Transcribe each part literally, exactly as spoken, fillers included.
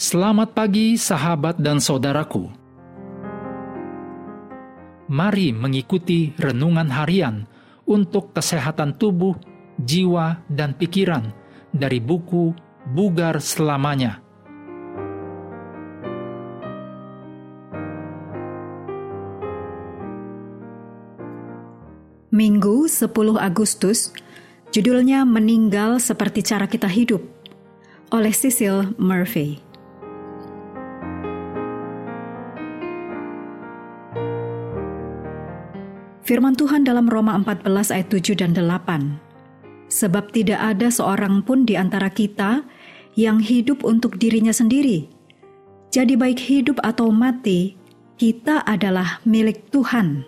Selamat pagi sahabat dan saudaraku. Mari mengikuti renungan harian untuk kesehatan tubuh, jiwa, dan pikiran dari buku Bugar Selamanya. Minggu sepuluh Agustus, judulnya Meninggal Seperti Cara Kita Hidup, oleh Cecil Murphy. Firman Tuhan dalam Roma empat belas ayat tujuh dan delapan. Sebab tidak ada seorang pun di antara kita yang hidup untuk dirinya sendiri. Jadi baik hidup atau mati, kita adalah milik Tuhan.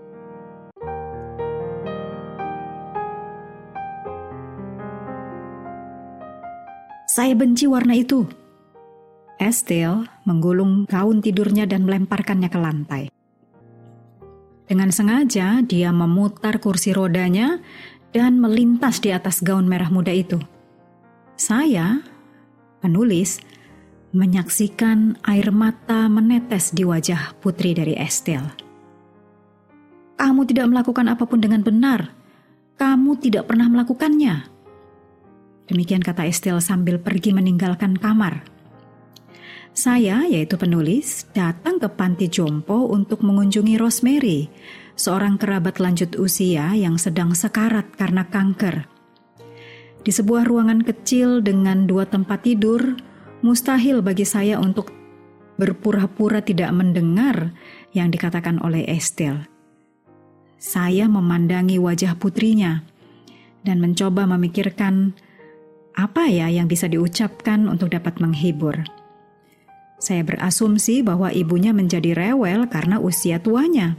Saya benci warna itu. Estelle menggulung gaun tidurnya dan melemparkannya ke lantai. Dengan sengaja, dia memutar kursi rodanya dan melintas di atas gaun merah muda itu. Saya, penulis, menyaksikan air mata menetes di wajah putri dari Estelle. Kamu tidak melakukan apapun dengan benar. Kamu tidak pernah melakukannya. Demikian kata Estelle sambil pergi meninggalkan kamar. Saya, yaitu penulis, datang ke panti jompo untuk mengunjungi Rosemary, seorang kerabat lanjut usia yang sedang sekarat karena kanker. Di sebuah ruangan kecil dengan dua tempat tidur, mustahil bagi saya untuk berpura-pura tidak mendengar yang dikatakan oleh Estelle. Saya memandangi wajah putrinya dan mencoba memikirkan apa ya yang bisa diucapkan untuk dapat menghibur. Saya berasumsi bahwa ibunya menjadi rewel karena usia tuanya.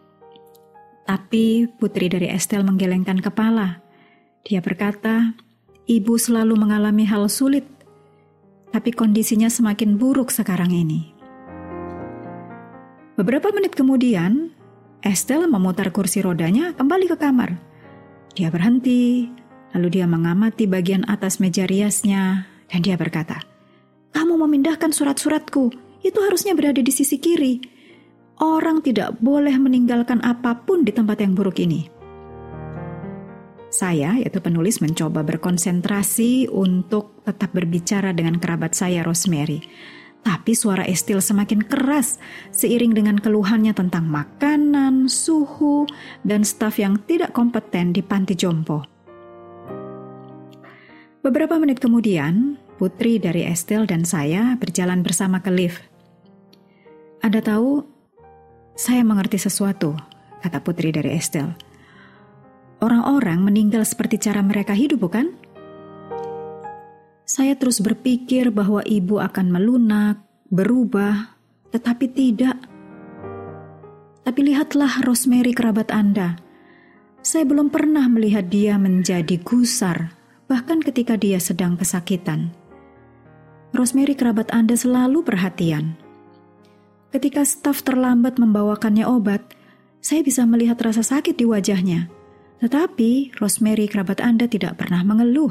Tapi putri dari Estelle menggelengkan kepala. Dia berkata, ibu selalu mengalami hal sulit, tapi kondisinya semakin buruk sekarang ini. Beberapa menit kemudian, Estelle memutar kursi rodanya kembali ke kamar. Dia berhenti, lalu dia mengamati bagian atas meja riasnya, dan dia berkata, kamu memindahkan surat-suratku, itu harusnya berada di sisi kiri. Orang tidak boleh meninggalkan apapun di tempat yang buruk ini. Saya, yaitu penulis, mencoba berkonsentrasi untuk tetap berbicara dengan kerabat saya, Rosemary. Tapi suara Estelle semakin keras seiring dengan keluhannya tentang makanan, suhu, dan staf yang tidak kompeten di panti jompo. Beberapa menit kemudian, putri dari Estelle dan saya berjalan bersama ke lift. Anda tahu, saya mengerti sesuatu, kata putri dari Estelle. Orang-orang meninggal seperti cara mereka hidup, bukan? Saya terus berpikir bahwa ibu akan melunak, berubah, tetapi tidak. Tapi lihatlah Rosemary kerabat Anda. Saya belum pernah melihat dia menjadi gusar, bahkan ketika dia sedang kesakitan. Rosemary kerabat Anda selalu perhatian. Ketika staf terlambat membawakannya obat, saya bisa melihat rasa sakit di wajahnya. Tetapi Rosemary kerabat Anda tidak pernah mengeluh.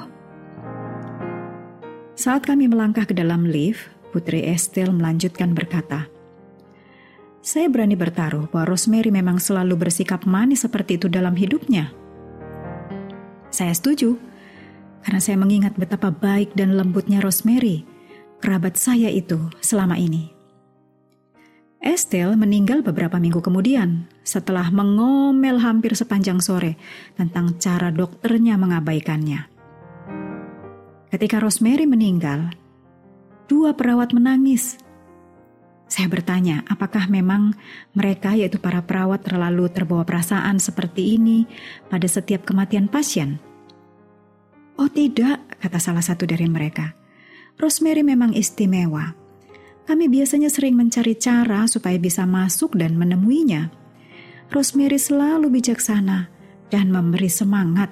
Saat kami melangkah ke dalam lift, putri Estelle melanjutkan berkata, saya berani bertaruh bahwa Rosemary memang selalu bersikap manis seperti itu dalam hidupnya. Saya setuju, karena saya mengingat betapa baik dan lembutnya Rosemary, kerabat saya itu selama ini. Estelle meninggal beberapa minggu kemudian setelah mengomel hampir sepanjang sore tentang cara dokternya mengabaikannya. Ketika Rosemary meninggal, dua perawat menangis. Saya bertanya, apakah memang mereka, yaitu para perawat, terlalu terbawa perasaan seperti ini pada setiap kematian pasien? Oh tidak, kata salah satu dari mereka. Rosemary memang istimewa. Kami biasanya sering mencari cara supaya bisa masuk dan menemuinya. Rosemary selalu bijaksana dan memberi semangat.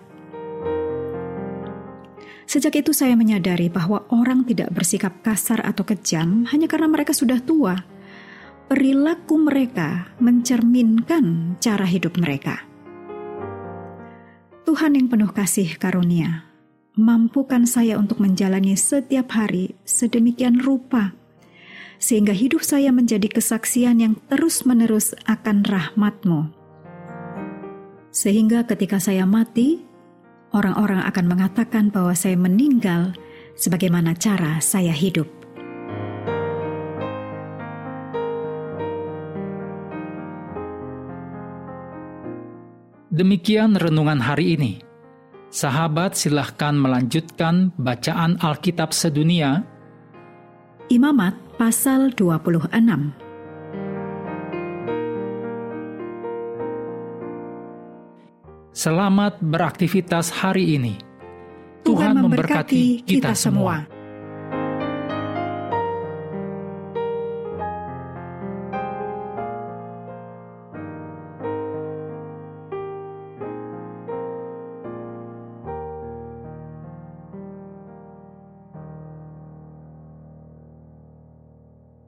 Sejak itu saya menyadari bahwa orang tidak bersikap kasar atau kejam hanya karena mereka sudah tua. Perilaku mereka mencerminkan cara hidup mereka. Tuhan yang penuh kasih karunia, mampukan saya untuk menjalani setiap hari sedemikian rupa sehingga hidup saya menjadi kesaksian yang terus-menerus akan rahmat-Mu. Sehingga ketika saya mati, orang-orang akan mengatakan bahwa saya meninggal sebagaimana cara saya hidup. Demikian renungan hari ini. Sahabat, silahkan melanjutkan bacaan Alkitab sedunia. Imamat pasal dua puluh enam. Selamat beraktivitas hari ini. Tuhan memberkati kita semua.